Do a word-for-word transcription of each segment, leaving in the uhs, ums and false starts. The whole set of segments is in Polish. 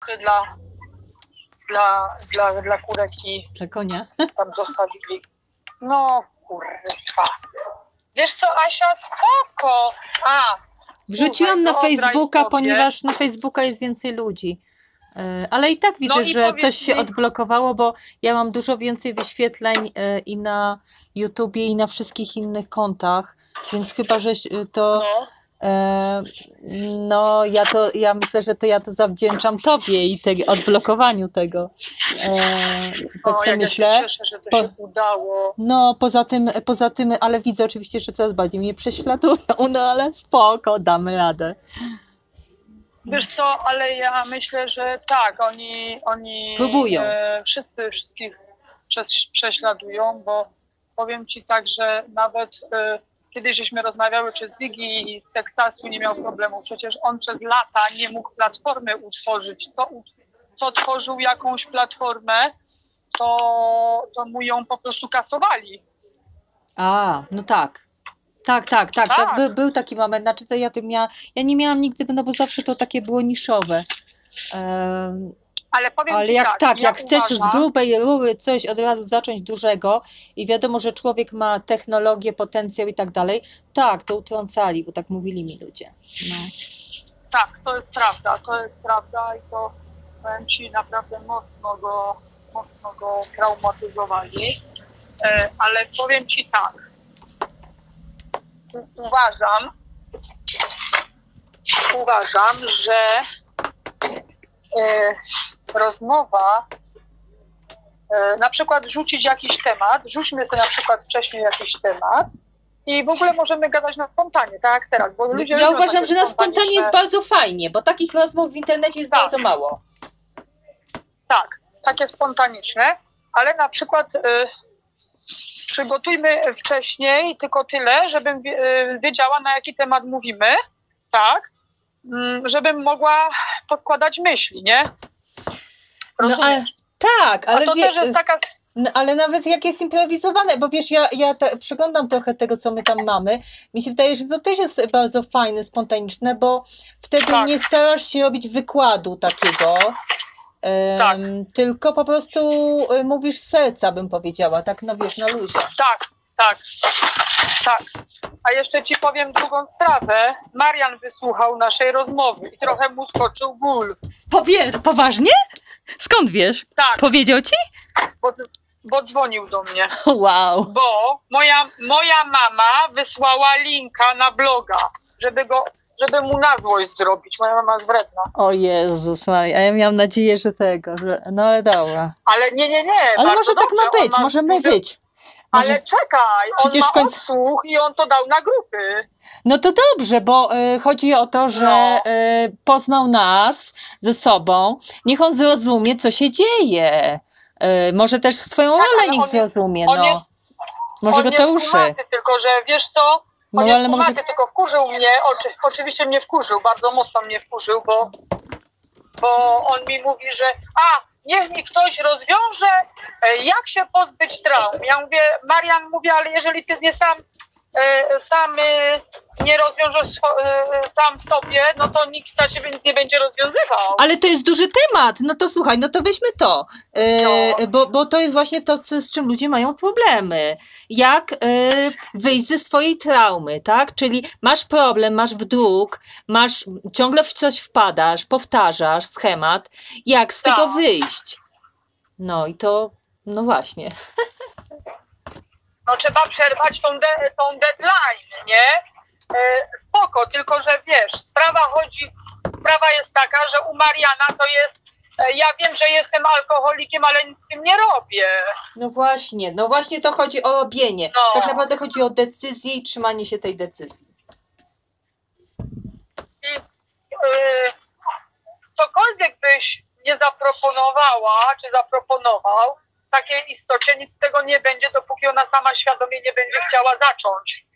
dla, dla, dla, dla kurek i Dla konia. tam zostawili. No kurwa. Wiesz co, Asia, spoko. A, Wrzuciłam słuchaj, na wyobraź Facebooka, sobie- ponieważ na Facebooka jest więcej ludzi. E, Ale i tak widzę, No i że powiedz coś się mi- odblokowało, bo ja mam dużo więcej wyświetleń e, i na YouTubie, i na wszystkich innych kontach, więc chyba, że e, to No, e, no ja to ja myślę, że to ja to zawdzięczam tobie i te, odblokowaniu tego. E, tak o, sobie jak myślę. ja się cieszę, że to Po- się udało. No, poza tym, poza tym, ale widzę oczywiście, że coraz bardziej mnie prześladują, no ale spoko, damy radę. Wiesz co, ale ja myślę, że tak, oni, oni Próbują. E, wszyscy wszystkich przez, prześladują, bo powiem ci tak, że nawet e, kiedyś żeśmy rozmawiały, czy Ziggy z Teksasu nie miał problemu. Przecież on przez lata nie mógł platformy utworzyć. To, co tworzył jakąś platformę, to, to mu ją po prostu kasowali. A, no tak. Tak, tak, tak. tak. Tak. By, był taki moment, znaczy to ja tym miałam, ja nie miałam nigdy, no bo zawsze to takie było niszowe. Em, Ale powiem ale ci jak tak, tak, ja jak chcesz z uważam, grubej rury coś od razu zacząć dużego i wiadomo, że człowiek ma technologię, potencjał i tak dalej, tak, to utrącali, bo tak mówili mi ludzie. No. tak, to jest prawda, to jest prawda i to powiem ci naprawdę mocno go, mocno go traumatyzowali. E, ale powiem ci tak, u- uważam, uważam, że e, rozmowa, e, na przykład rzucić jakiś temat, rzućmy sobie na przykład wcześniej jakiś temat i w ogóle możemy gadać na spontanie, tak jak teraz, bo ludzie Ja lubią uważam, takie że na spontanie spontaniczne- jest bardzo fajnie, bo takich rozmów w internecie jest Tak. bardzo mało. Tak, takie spontaniczne, ale na przykład y, przygotujmy wcześniej tylko tyle, żebym wie- y, wiedziała, na jaki temat mówimy, tak, mm, żebym mogła poskładać myśli, nie? No Rozumiesz? ale tak, ale A to wie, też jest taka... no, ale nawet jak jest improwizowane, bo wiesz, ja, ja te, przeglądam trochę tego, co my tam mamy, mi się wydaje, że to też jest bardzo fajne, spontaniczne, bo wtedy Tak. nie starasz się robić wykładu takiego, em, Tak. tylko po prostu y, mówisz z serca, bym powiedziała, tak no wiesz, na luzie. Tak, tak, tak. A jeszcze ci powiem drugą sprawę. Marian wysłuchał naszej rozmowy i trochę mu skoczył ból. Powie, poważnie? Skąd wiesz? Tak, Powiedział ci? bo, bo dzwonił do mnie. Wow. Bo moja, moja mama wysłała linka na bloga, żeby go, żeby mu na złość zrobić. Moja mama jest wredna. O Jezus Maria, a ja miałam nadzieję, że tego, że... no ale dobra. Ale nie, nie, nie. Ale bardzo może tak dobrze. ma On być, może my duży- być. Może... Ale czekaj, on Przecież ma w końcu- odsłuch i on to dał na grupy. No to dobrze, bo y, chodzi o to, że No. y, poznał nas ze sobą. Niech on zrozumie, co się dzieje. Y, może też swoją Tak, rolę ale niech on jest- zrozumie, on no. jest- może on go to jest ruszy. kumaty, tylko że wiesz co, on No, jest ale kumaty, może- tylko wkurzył mnie, oczy, oczywiście mnie wkurzył, bardzo mocno mnie wkurzył, bo, bo on mi mówi, że a, niech mi ktoś rozwiąże, e, jak się pozbyć traum. Ja mówię, Marian, mówię, ale jeżeli ty nie sam, e, sam e, nie rozwiążesz swo- e, sam w sobie, no to nikt za ciebie nic nie będzie rozwiązywał. Ale to jest duży temat. No to słuchaj, no to weźmy to. Y, No. bo, bo to jest właśnie to, co, z czym ludzie mają problemy. Jak y, wyjść ze swojej traumy, tak? Czyli masz problem, masz wdruk, masz, ciągle w coś wpadasz, powtarzasz schemat. Jak z Tak. tego wyjść? No i to, no właśnie. No trzeba przerwać tą, de- tą deadline, nie? E, spoko, tylko że wiesz, sprawa chodzi, sprawa jest taka, że u Mariana to jest, e, ja wiem, że jestem alkoholikiem, ale nic z tym nie robię. No właśnie, no właśnie to chodzi o robienie. No. Tak naprawdę chodzi o decyzję i trzymanie się tej decyzji. I e, cokolwiek byś nie zaproponowała, czy zaproponował, takiej istocie nic z tego nie będzie, dopóki ona sama świadomie nie będzie chciała zacząć.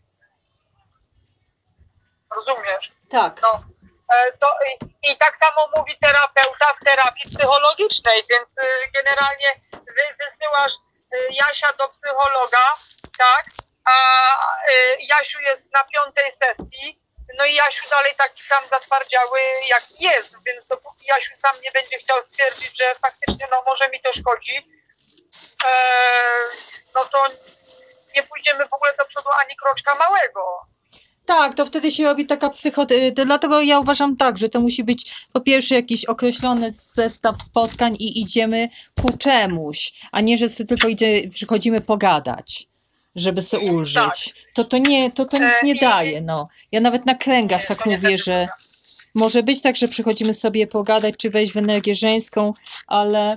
Rozumiesz? Tak. No, e, to i, i tak samo mówi terapeuta w terapii psychologicznej, więc y, generalnie wy, wysyłasz y, Jasia do psychologa, tak, a y, Jasiu jest na piątej sesji, no i Jasiu dalej taki sam zatwardziały jak jest, więc dopóki Jasiu sam nie będzie chciał stwierdzić, że faktycznie no może mi to szkodzi, e, no to nie pójdziemy w ogóle do przodu ani kroczka małego. Tak, to wtedy się robi taka psycho... y, to Dlatego ja uważam tak, że to musi być po pierwsze jakiś określony zestaw spotkań i idziemy ku czemuś, a nie, że sobie tylko idzie, przychodzimy pogadać, żeby sobie ulżyć. To to nie, to to nic E, nie i- daje, no. Ja nawet na kręgach Nie, tak to nie mówię, tak że wygląda. może być tak, że przychodzimy sobie pogadać, czy wejść w energię żeńską, ale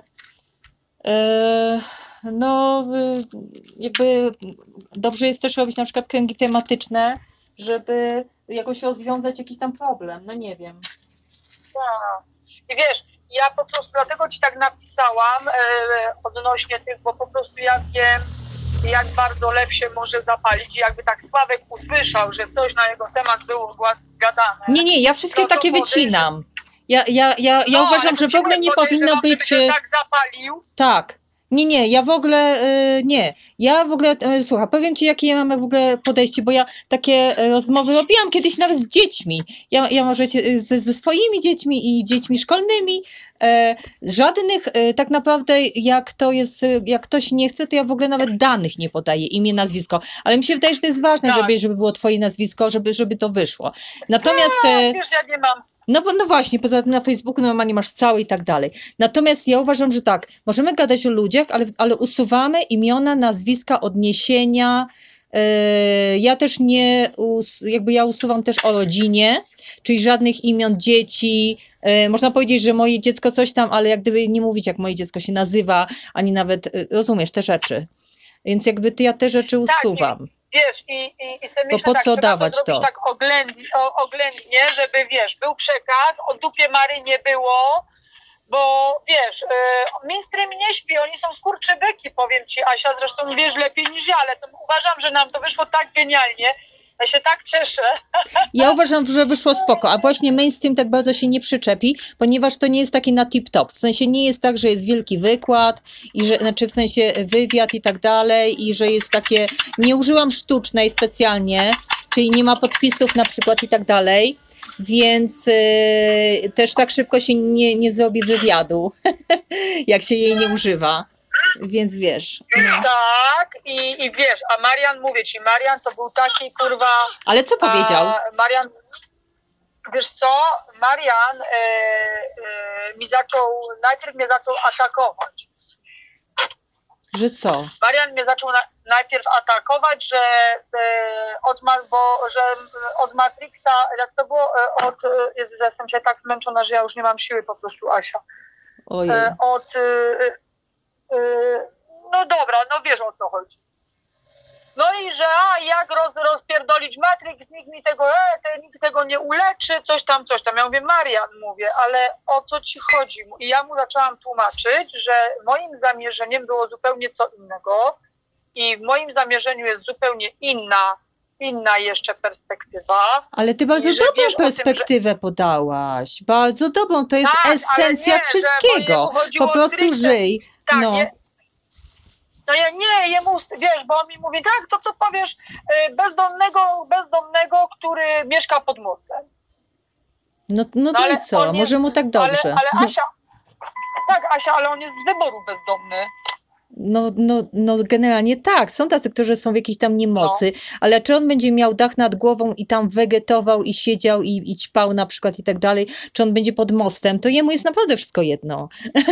e, no y, jakby dobrze jest też robić na przykład kręgi tematyczne, żeby jakoś rozwiązać jakiś tam problem, no nie wiem. Tak. I wiesz, ja po prostu dlatego ci tak napisałam e, odnośnie tych, bo po prostu ja wiem, jak bardzo lew się może zapalić. I jakby tak Sławek usłyszał, że coś na jego temat było gła- gadane. Nie, nie, ja wszystkie No to takie podejrzewam- wycinam. Ja, ja, ja, ja No, uważam, ale że w ogóle nie podejrzewam, powinno żeby być... się e, tak zapalił. Tak. Nie, nie, ja w ogóle y, nie. Ja w ogóle, y, słuchaj, powiem ci, jakie ja mam w ogóle podejście, bo ja takie y, rozmowy robiłam kiedyś nawet z dziećmi. Ja, ja możecie y, ze, ze swoimi dziećmi i dziećmi szkolnymi. E, żadnych y, tak naprawdę, jak to jest, y, jak ktoś nie chce, to ja w ogóle nawet danych nie podaję, imię, nazwisko. Ale mi się wydaje, że to jest ważne, Tak. żeby, żeby było twoje nazwisko, żeby, żeby to wyszło. Natomiast... e, Wiesz, ja nie mam. No, bo- no właśnie, poza tym na Facebooku normalnie masz cały i tak dalej. Natomiast ja uważam, że tak, możemy gadać o ludziach, ale, ale usuwamy imiona, nazwiska, odniesienia. Yy, ja też nie, us, jakby ja usuwam też o rodzinie, czyli żadnych imion dzieci. Yy, można powiedzieć, że moje dziecko coś tam, ale jak gdyby nie mówić, jak moje dziecko się nazywa, ani nawet, yy, rozumiesz, te rzeczy. Więc jakby ty, ja te rzeczy usuwam. Wiesz, i, i, i sobie Bo myślę, po tak, co trzeba dawać to zrobić to? tak oględnie, o, oględnie, żeby, wiesz, był przekaz, o dupie Mary nie było, bo, wiesz, y, mainstream nie śpi, oni są skurczybyki, powiem ci, Asia, zresztą wiesz lepiej niż ja, ale to uważam, że nam to wyszło tak genialnie, ja się tak cieszę. Ja uważam, że wyszło spoko, a właśnie mainstream tak bardzo się nie przyczepi, ponieważ to nie jest taki na tip-top. W sensie nie jest tak, że jest wielki wykład, i że, znaczy w sensie wywiad i tak dalej, i że jest takie, nie użyłam sztucznej specjalnie, czyli nie ma podpisów na przykład i tak dalej, więc yy, też tak szybko się nie, nie zrobi wywiadu, jak się jej nie używa. Więc wiesz. No. Tak, i, i wiesz, a Marian, mówię ci, Marian to był taki, kurwa... Ale co powiedział? A, Marian, wiesz co, Marian e, e, mi zaczął, najpierw mnie zaczął atakować. Że co? Marian mnie zaczął na, najpierw atakować, że, e, od, ma, bo, że od Matrixa, jak to było, e, od, e, Jezu, ja jestem się tak zmęczona, że ja już nie mam siły po prostu, Asia. Ojej. E, od, e, e, no dobra, no wiesz o co chodzi. No i że a jak roz, rozpierdolić Matrix, nikt mi tego, e, te, nikt tego nie uleczy, coś tam, coś tam. Ja mówię, Marian, mówię, ale o co ci chodzi? I ja mu zaczęłam tłumaczyć, że moim zamierzeniem było zupełnie co innego i w moim zamierzeniu jest zupełnie inna, inna jeszcze perspektywa. Ale ty bardzo I że dobrą wiesz o tym, perspektywę podałaś. Bardzo dobrą. To jest Tak, ale esencja nie, że wszystkiego. bo jemu chodziło Po prostu stricte- żyj. Tak, No. nie, no ja nie, jemu, wiesz, bo on mi mówi, tak, to co powiesz y, bezdomnego, bezdomnego, który mieszka pod mostem. No, no to ale i co? on Może jest- mu tak dobrze. Ale, ale Asia, tak Asia, ale on jest z wyboru bezdomny. No, no, no generalnie tak. Są tacy, którzy są w jakiejś tam niemocy, No. ale czy on będzie miał dach nad głową i tam wegetował i siedział i, i ćpał na przykład i tak dalej, czy on będzie pod mostem, to jemu jest naprawdę wszystko jedno.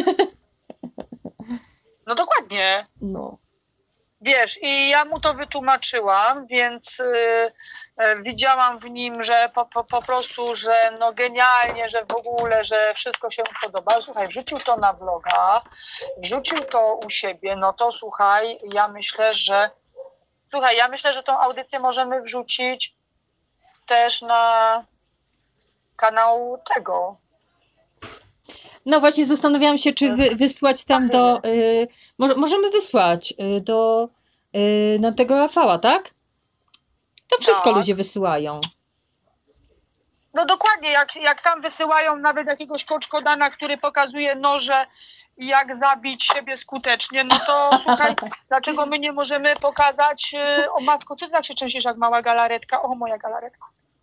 No dokładnie. No. Wiesz, i ja mu to wytłumaczyłam, więc y, y, widziałam w nim, że po, po, po prostu, że no genialnie, że w ogóle, że wszystko się mu podoba. Słuchaj, wrzucił to na vloga, wrzucił to u siebie, no to słuchaj, ja myślę, że słuchaj, ja myślę, że tą audycję możemy wrzucić też na kanał tego. No właśnie zastanawiałam się, czy wy, wysłać tam do... Y, może, możemy wysłać y, do y, no, tego Rafała, tak? To wszystko Tak. ludzie wysyłają. No dokładnie, jak, jak tam wysyłają nawet jakiegoś koczkodana, który pokazuje noże, jak zabić siebie skutecznie, no to słuchaj, dlaczego my nie możemy pokazać, yy, o matko, ty tak się częścisz jak mała galaretka, o moja galaretka.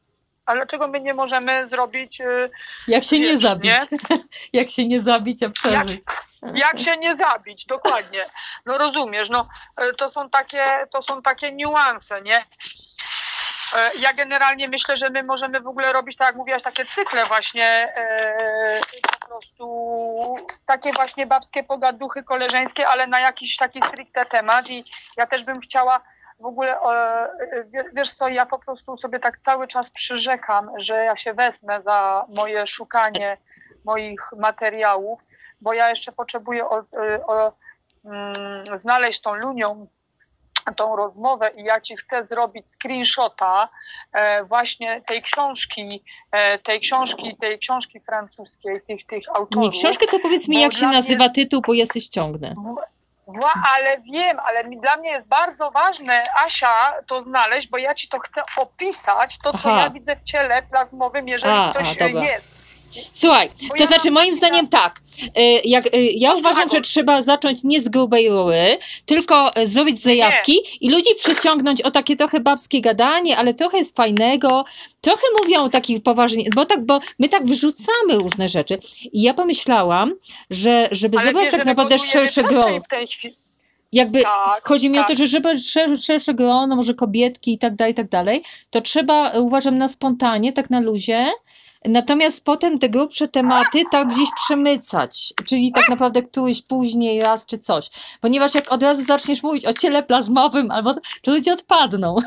A dlaczego my nie możemy zrobić... y, Jak się nie Wiesz, zabić. nie? Jak się nie zabić, a Jak, przeżyć. jak się nie zabić, dokładnie. No rozumiesz, no y, to są takie, to są takie niuanse, nie? Y, Ja generalnie myślę, że my możemy w ogóle robić, tak jak mówiłaś, takie cykle właśnie, y, po prostu takie właśnie babskie pogaduchy koleżeńskie, ale na jakiś taki stricte temat i ja też bym chciała w ogóle, e, wie- wiesz co, ja po prostu sobie tak cały czas przyrzekam, że ja się wezmę za moje szukanie moich materiałów, bo ja jeszcze potrzebuję o, e, o, mm, znaleźć tą Lunią tą rozmowę i ja ci chcę zrobić screenshota e, właśnie tej książki, e, tej książki, tej książki francuskiej, tych, tych autorów. Nie, książkę to powiedz mi, bo jak się dla mnie- nazywa tytuł, bo ja się ściągnę. Wła, ale wiem, ale mi, dla mnie jest bardzo ważne, Asia, to znaleźć, bo ja ci to chcę opisać, to co Aha. ja widzę w ciele plazmowym, jeżeli A, ktoś a, e, dobra. jest. Słuchaj, Bo to ja znaczy mam- moim zdaniem tak, y, jak, y, ja Masz uważam, że wagon. trzeba zacząć nie z grubej rury, tylko y, zrobić zajawki i ludzi przyciągnąć o takie trochę babskie gadanie, ale trochę jest fajnego, trochę mówią o takich poważnych, bo tak, bo my tak wrzucamy różne rzeczy i ja pomyślałam, że żeby Ale zebrać wiesz, tak że my naprawdę budujemy szersze przestrzeń grono, w tej chwili. jakby Tak, chodzi mi o tak. to, że żeby szer- szersze grono, może kobietki i tak dalej, i tak dalej, to trzeba, y, uważam, na spontanie, tak na luzie. Natomiast potem te grubsze tematy tak gdzieś przemycać, czyli tak naprawdę któryś później raz czy coś. Ponieważ jak od razu zaczniesz mówić o ciele plazmowym, albo to ludzie odpadną.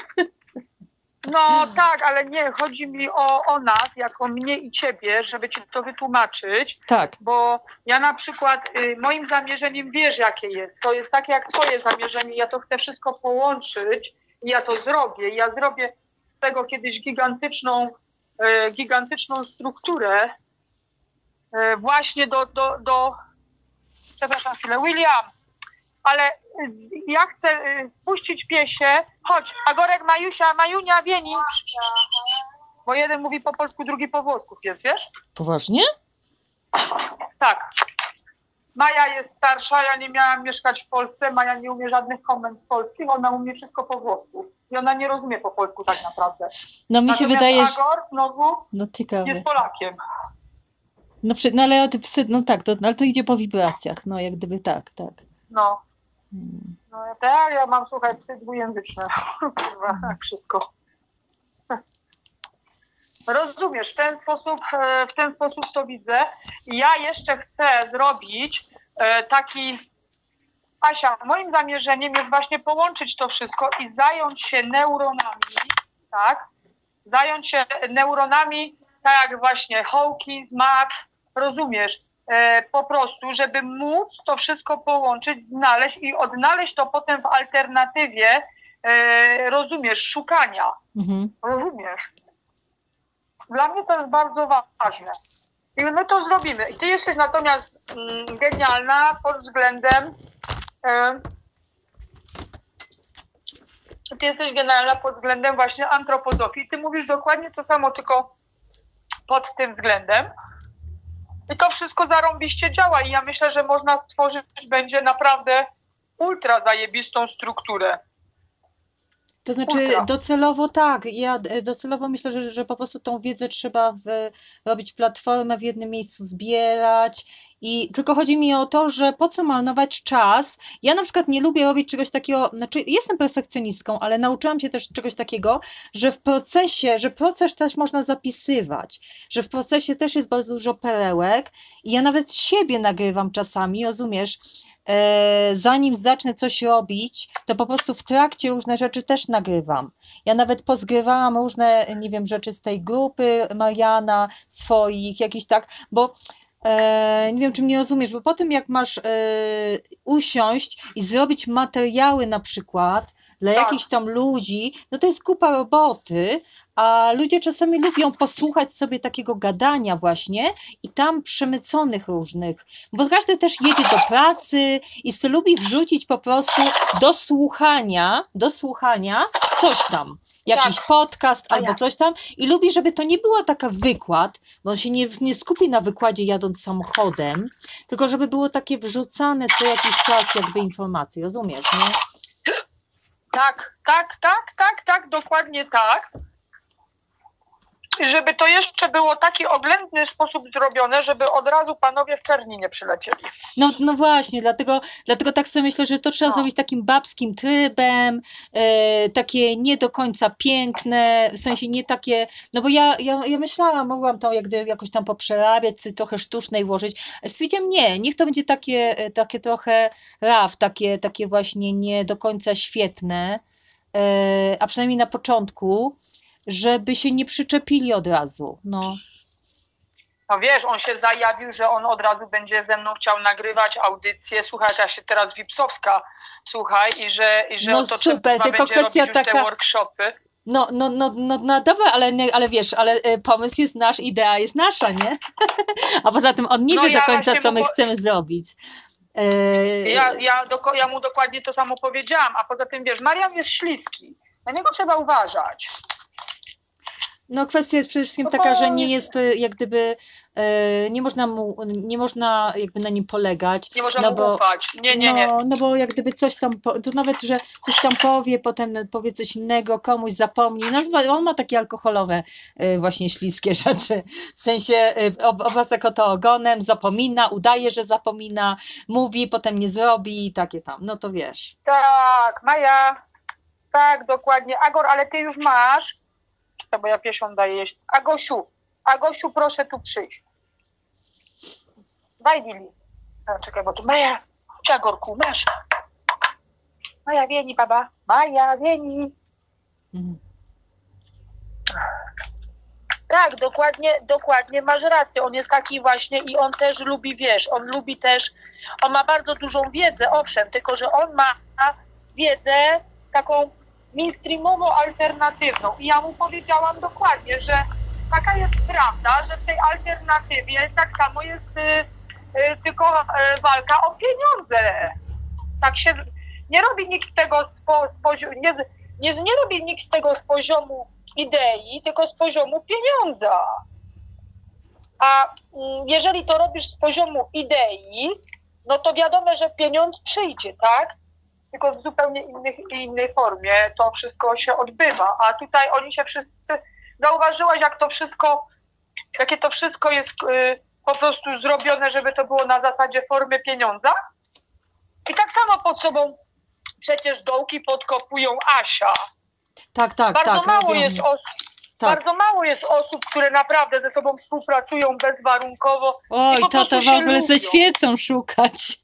No tak, ale nie, chodzi mi o, o nas, jako mnie i ciebie, żeby ci to wytłumaczyć, Tak. bo ja na przykład, y, moim zamierzeniem wiesz jakie jest, to jest takie jak twoje zamierzenie, ja to chcę wszystko połączyć i ja to zrobię, ja zrobię z tego kiedyś gigantyczną, y, gigantyczną strukturę y, właśnie do, do, do, przepraszam chwilę, William, ale y, ja chcę y, wpuścić piesie, chodź, Agorek, Majusia, Majunia, Wieni, bo jeden mówi po polsku, drugi po włosku pies, wiesz? Poważnie? Tak. Maja jest starsza, ja nie miałam mieszkać w Polsce, Maja nie umie żadnych komend polskich, ona umie wszystko po włosku i ona nie rozumie po polsku tak naprawdę. No mi się Natomiast wydaje, że... Agor znowu No ciekawe. jest Polakiem. No, przy... no ale o te psy, no tak, to, ale to idzie po wibracjach, no jak gdyby tak, tak. No, Hmm. no tak, ja mam, słuchaj, psy dwujęzyczne. Kurwa, jak wszystko. Rozumiesz, w ten sposób, e, w ten sposób to widzę. I ja jeszcze chcę zrobić e, taki, Asia, moim zamierzeniem jest właśnie połączyć to wszystko i zająć się neuronami, tak? Zająć się neuronami, tak jak właśnie Hawkins, Mach, rozumiesz? E, po prostu, żeby móc to wszystko połączyć, znaleźć i odnaleźć to potem w alternatywie, e, rozumiesz, szukania, Mhm. rozumiesz? Dla mnie to jest bardzo ważne. I my to zrobimy. I ty jesteś natomiast mm, genialna pod względem e, ty jesteś genialna pod względem właśnie antropozofii. Ty mówisz dokładnie to samo, tylko pod tym względem. I to wszystko zarąbiście działa i ja myślę, że można stworzyć będzie naprawdę ultra zajebistą strukturę. To znaczy Ultra. docelowo tak, ja e, docelowo myślę, że, że po prostu tą wiedzę trzeba w, robić platformę, w jednym miejscu zbierać i tylko chodzi mi o to, że po co marnować czas. Ja na przykład nie lubię robić czegoś takiego, znaczy jestem perfekcjonistką, ale nauczyłam się też czegoś takiego, że w procesie, że proces też można zapisywać, że w procesie też jest bardzo dużo perełek i ja nawet siebie nagrywam czasami, rozumiesz? E, zanim zacznę coś robić, to po prostu w trakcie różne rzeczy też nagrywam. Ja nawet pozgrywałam różne, nie wiem, rzeczy z tej grupy Mariana, swoich, jakiś tak, bo e, nie wiem, czy mnie rozumiesz, bo po tym jak masz e, usiąść i zrobić materiały na przykład dla Tak. jakichś tam ludzi, no to jest kupa roboty, a ludzie czasami lubią posłuchać sobie takiego gadania właśnie i tam przemyconych różnych, bo każdy też jedzie do pracy i sobie lubi wrzucić po prostu do słuchania, do słuchania coś tam, jakiś Tak. podcast A albo jak? coś tam i lubi, żeby to nie była taka wykład, bo on się nie, nie skupi na wykładzie jadąc samochodem, tylko żeby było takie wrzucane co jakiś czas jakby informacje, rozumiesz, nie? Tak, tak, tak, tak, tak, dokładnie tak. I żeby to jeszcze było w taki oględny sposób zrobione, żeby od razu panowie w czerni nie przylecieli. No, no właśnie, dlatego, dlatego tak sobie myślę, że to trzeba No. zrobić takim babskim trybem, e, takie nie do końca piękne, w sensie nie takie, no bo ja, ja, ja myślałam, mogłam to jak gdyby jakoś tam poprzerabiać, czy trochę sztucznej włożyć. Stwierdziłam, nie, niech to będzie takie, e, takie trochę rough, takie, takie właśnie nie do końca świetne, e, a przynajmniej na początku, żeby się nie przyczepili od razu, no. No wiesz, on się zajawił, że on od razu będzie ze mną chciał nagrywać audycję. Słuchaj, ja się teraz Wipsowska, słuchaj, i że, i że No oto super, trzeba tylko będzie kwestia robić już te taka- workshopy. No, no, no, no, no dobra, ale, nie, ale wiesz, ale e, pomysł jest nasz, idea jest nasza, nie? A poza tym on nie No wie do ja końca, właśnie co my mu po- chcemy zrobić. E, Ja, ja, doko- ja mu dokładnie to samo powiedziałam, a poza tym wiesz, Marian jest śliski. Na niego trzeba uważać. No kwestia jest przede wszystkim No taka, że bo nie jest- jest e, jak gdyby, e, nie można mu, nie można jakby na nim polegać. Nie można no mu bo, ufać. Nie, nie, nie. No, no bo jak gdyby coś tam, po, to nawet, że coś tam powie, potem powie coś innego, komuś zapomni. No, on ma takie alkoholowe e, właśnie śliskie rzeczy. W sensie e, ob, obraca kota ogonem, zapomina, udaje, że zapomina, mówi, potem nie zrobi i takie tam. No to wiesz. Tak, Maja. Tak, dokładnie. Agor, ale ty już masz. Czekaj, bo ja piesią daję jeść. Agosiu, Agosiu, proszę tu przyjść. Daj Lili. A, czekaj, bo tu Maja. Chodź, Agorku, masz. Maja, wieni, baba. Maja, wieni. Mhm. Tak, dokładnie, dokładnie, masz rację. On jest taki właśnie i on też lubi, wiesz, on lubi też, on ma bardzo dużą wiedzę, owszem, tylko że on ma wiedzę taką mainstreamową, alternatywną. I ja mu powiedziałam dokładnie, że taka jest prawda, że w tej alternatywie tak samo jest y, y, tylko y, walka o pieniądze. Tak się z- nie robi nikt tego z, po, z poziomu, nie, nie, nie robi nikt z tego z poziomu idei, tylko z poziomu pieniądza. A mm, jeżeli to robisz z poziomu idei, no to wiadomo, że pieniądz przyjdzie, tak? Tylko w zupełnie innych, innej formie to wszystko się odbywa. A tutaj oni się wszyscy, zauważyłaś, jak to wszystko, jakie to wszystko jest y, po prostu zrobione, żeby to było na zasadzie formy pieniądza? I tak samo pod sobą przecież dołki podkopują Asia. Tak, tak, Bardzo tak. mało robią- jest osób, tak. bardzo mało jest osób, które naprawdę ze sobą współpracują bezwarunkowo. Oj, I po to to prostu w się ogóle ze lubią. świecą szukać.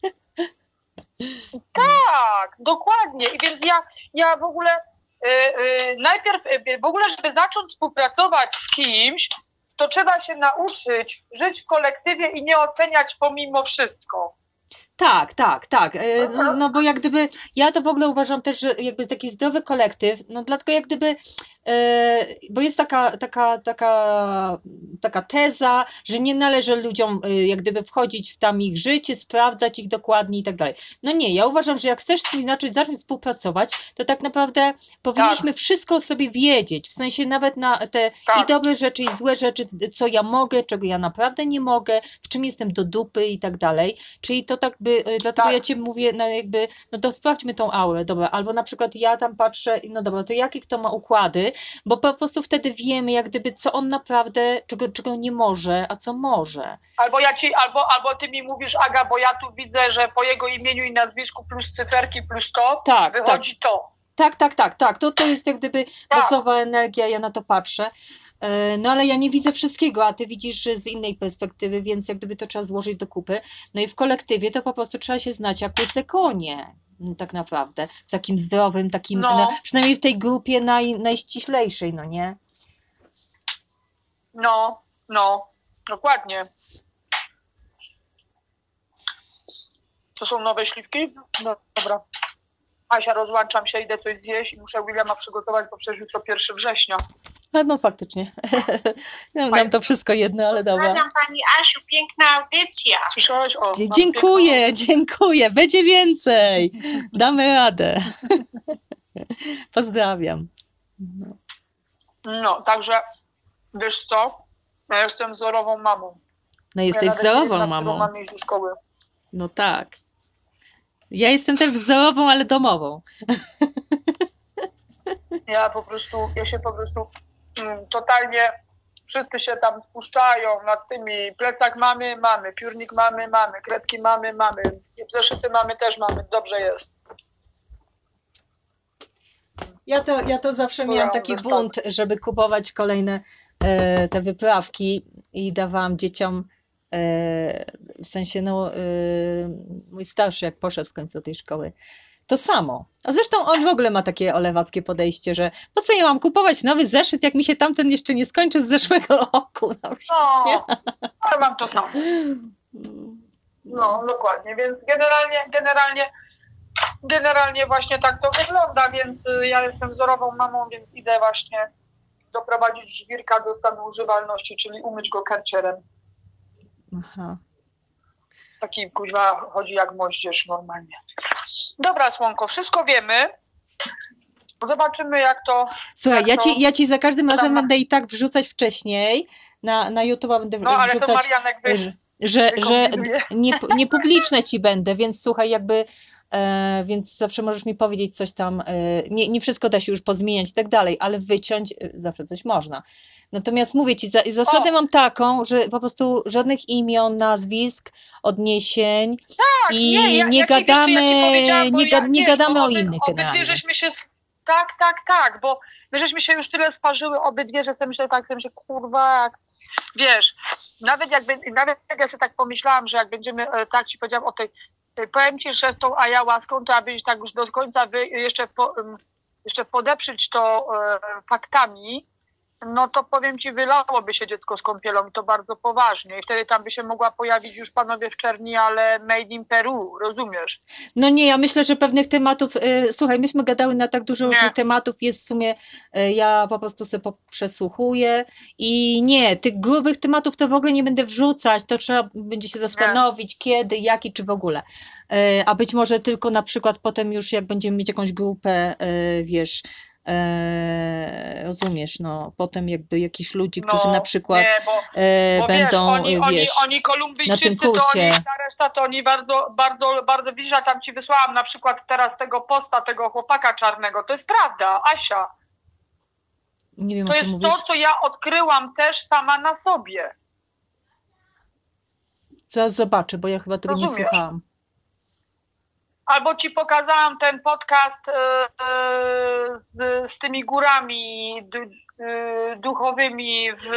Tak, dokładnie. I więc ja, ja w ogóle y, y, najpierw y, w ogóle, żeby zacząć współpracować z kimś, to trzeba się nauczyć żyć w kolektywie i nie oceniać pomimo wszystko. Tak, tak, tak. E, No, no bo jak gdyby, ja to w ogóle uważam też, że jakby taki zdrowy kolektyw, no dlatego jak gdyby, e, bo jest taka, taka, taka, taka teza, że nie należy ludziom e, jak gdyby wchodzić w tam ich życie, sprawdzać ich dokładnie i tak dalej. No nie, ja uważam, że jak chcesz z kimś zacząć, zacząć współpracować, to tak naprawdę powinniśmy wszystko o sobie wiedzieć, w sensie nawet na te Tak. i dobre rzeczy, i złe rzeczy, co ja mogę, czego ja naprawdę nie mogę, w czym jestem do dupy i tak dalej. Czyli to tak by, y, dlatego Tak. ja ci mówię, no jakby, no to sprawdźmy tą aurę, dobra, albo na przykład ja tam patrzę, i no dobra, to jakie kto ma układy, bo po prostu wtedy wiemy jak gdyby, co on naprawdę, czego, czego nie może, a co może. Albo ja ci, albo, albo ty mi mówisz, Aga, bo ja tu widzę, że po jego imieniu i nazwisku plus cyferki plus to Tak, wychodzi to. Tak, tak, tak, tak, to, to jest jak gdyby Tak. bazowa energia, ja na to patrzę. E, No ale ja nie widzę wszystkiego, a ty widzisz z innej perspektywy, więc jak gdyby to trzeba złożyć do kupy. No i w kolektywie to po prostu trzeba się znać jak łyse konie, m, tak naprawdę. W takim zdrowym, takim, No. na, przynajmniej w tej grupie naj, najściślejszej, no nie? No, no, dokładnie. To są nowe śliwki? No, dobra. Asia, rozłączam się, idę coś zjeść i muszę Williama przygotować, bo przecież jutro pierwszego września. A no faktycznie. No, nam to wszystko jedno, ale dobra. Pozdrawiam Pani Asiu, piękna audycja. Słyszałeś? O, Dzie- mam Dziękuję, dziękuję, będzie więcej. Damy radę. Pozdrawiam. No. piękną- No, także wiesz co? Ja jestem wzorową mamą. No Ja jesteś nawet nie wiem, wzorową na którą mamą. mam iść do szkoły. No tak. Ja jestem też wzorową, ale domową. Ja po prostu, ja się po prostu mm, totalnie Wszyscy się tam spuszczają nad tymi, plecak mamy, mamy, piórnik mamy, mamy, kredki mamy, mamy, zeszyty mamy, też mamy, dobrze jest. Ja to, ja to zawsze miałam taki bunt, żeby kupować kolejne e, te wyprawki i dawałam dzieciom, e, w sensie, no, e, mój starszy jak poszedł w końcu do tej szkoły, to samo. A zresztą on w ogóle ma takie olewackie podejście, że po co ja mam kupować nowy zeszyt, jak mi się tamten jeszcze nie skończy z zeszłego roku. No, No, ale mam to samo. No, dokładnie, więc generalnie, generalnie, generalnie właśnie tak to wygląda, więc y, ja jestem wzorową mamą, więc idę właśnie doprowadzić żwirka do stanu używalności, czyli umyć go kercherem. Aha. Taki kuźwa chodzi jak moździerz normalnie. Dobra, Słonko, wszystko wiemy. Zobaczymy jak to... Słuchaj, jak ja to... ci, ja ci za każdym razem ma- będę i tak wrzucać wcześniej, na, na YouTube'a będę No, ale to wrzucać, Marianek wy... że, że, że wykombinuje. nie, nie publiczne ci będę, więc słuchaj, jakby, e, więc zawsze możesz mi powiedzieć coś tam, e, nie, nie wszystko da się już pozmieniać i tak dalej, ale wyciąć e, zawsze coś można. Natomiast mówię ci, za, zasadę O! mam taką, że po prostu żadnych imion, nazwisk, odniesień Tak, i nie, ja, nie ja ci, wiesz, gadamy, ja ci powiedziałam, bo nie, ja, ga, nie wiesz, gadamy bo o oby- innych obydwie generalnie. żeśmy się... s- Tak, tak, tak, bo my żeśmy się już tyle sparzyły obydwie, że sobie myślę tak, sobie myślę, kurwa, jak... Wiesz, nawet jakby, nawet jak ja sobie tak pomyślałam, że jak będziemy, e, tak ci powiedziałam o tej, tej powiem ci, że z tą ayahuaską, to abyś tak już do końca wy, jeszcze, po, em, jeszcze podeprzeć to e, faktami, no to powiem ci, wylałoby się dziecko z kąpielą i to bardzo poważnie i wtedy tam by się mogła pojawić już panowie w czerni, ale made in Peru, rozumiesz? No nie, ja myślę, że pewnych tematów, y, słuchaj, myśmy gadały na tak dużo Nie. różnych tematów, jest w sumie, y, ja po prostu sobie po- przesłuchuję i nie, tych grubych tematów to w ogóle nie będę wrzucać, to trzeba będzie się zastanowić kiedy, jaki, czy w ogóle. Y, a być może tylko na przykład potem już jak będziemy mieć jakąś grupę, y, wiesz, y, rozumiesz, no potem jakby jakichś ludzi, którzy No, na przykład nie, bo, y, bo będą, wiesz, oni, y, oni, wiesz, oni Kolumbijczycy, na tym to oni, kursie. ta reszta, to oni bardzo, bardzo, bardzo, widzisz, ja tam ci wysłałam na przykład teraz tego posta, tego chłopaka czarnego, to jest prawda, Asia, Nie wiem, to o czym jest mówisz. to, co ja odkryłam też sama na sobie, Zaraz zobaczę, bo ja chyba tego nie Rozumiesz? słuchałam. albo ci pokazałam ten podcast e, e, z, z tymi górami du, e, duchowymi w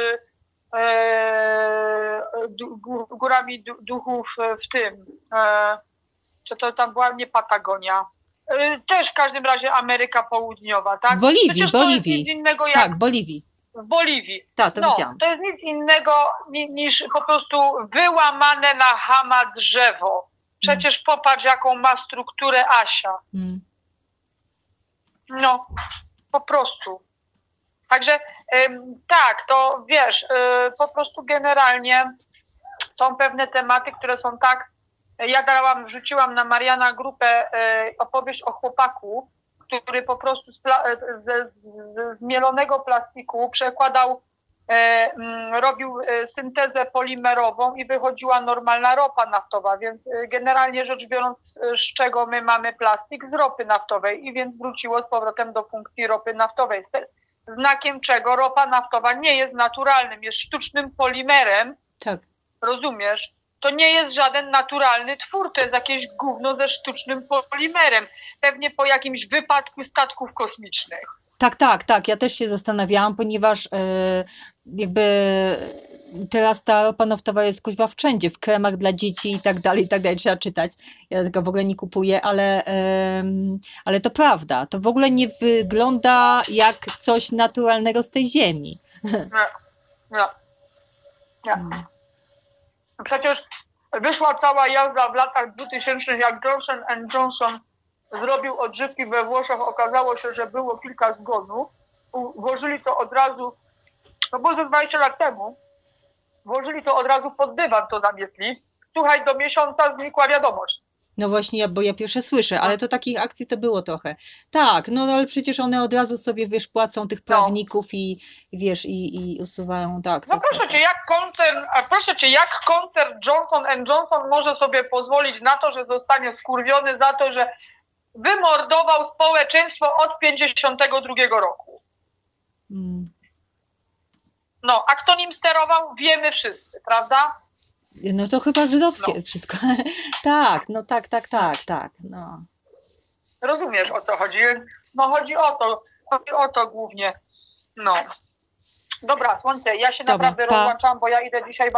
e, du, gó- górami du, duchów w tym, e, co to tam była, nie Patagonia, e, też w każdym razie Ameryka Południowa, tak? W Boliwii, Przecież to jest Boliwii. nic innego jak Tak, Boliwii. w Boliwii. Tak, to No, widziałam. to jest nic innego ni, niż po prostu wyłamane na chama drzewo. Przecież popatrz, jaką ma strukturę Asia. Mm. No, po prostu. Także ym, tak, to wiesz, y, po prostu generalnie są pewne tematy, które są tak. Ja dałam, wrzuciłam na Mariana grupę y, opowieść o chłopaku, który po prostu z, pla, ze, z, z zmielonego plastiku przekładał, e, m, robił e, syntezę polimerową i wychodziła normalna ropa naftowa, więc e, generalnie rzecz biorąc, e, z czego my mamy plastik? Z ropy naftowej i więc wróciło z powrotem do funkcji ropy naftowej. Znakiem czego ropa naftowa nie jest naturalnym, jest sztucznym polimerem, Tak. rozumiesz? To nie jest żaden naturalny twór, to jest jakieś gówno ze sztucznym polimerem. Pewnie po jakimś wypadku statków kosmicznych. Tak, tak, tak. Ja też się zastanawiałam, ponieważ e, jakby teraz ta ropa naftowa jest kuźwa wszędzie, w kremach dla dzieci i tak dalej, i tak dalej. Trzeba czytać. Ja tego w ogóle nie kupuję, ale, em, ale to prawda. To w ogóle nie wygląda jak coś naturalnego z tej ziemi. Nie, nie, nie. Przecież wyszła cała jazda w latach dwutysięcznych, jak Johnson and Johnson zrobił odżywki we Włoszech, okazało się, że było kilka zgonów. U- Włożyli to od razu, to było ze dwadzieścia lat temu, włożyli to od razu pod dywan, to zamietli. Słuchaj, do miesiąca znikła wiadomość. No właśnie, ja, bo ja pierwsze słyszę, ale to takich akcji to było trochę. Tak, no ale przecież one od razu sobie, wiesz, płacą tych prawników i wiesz, i, i usuwają, tak. No tak, proszę tak, cię, jak koncern, a proszę cię, jak koncern Johnson and Johnson może sobie pozwolić na to, że zostanie skurwiony za to, że wymordował społeczeństwo od pięćdziesiątego drugiego roku. Mm. No, a kto nim sterował, wiemy wszyscy, prawda? No to chyba żydowskie No. wszystko. Tak, no tak, tak, tak, tak. No. Rozumiesz, o co chodzi? No chodzi o to, chodzi o to głównie. No. Dobra, słońce, ja się Dobra, naprawdę pa. rozłączam, bo ja idę dzisiaj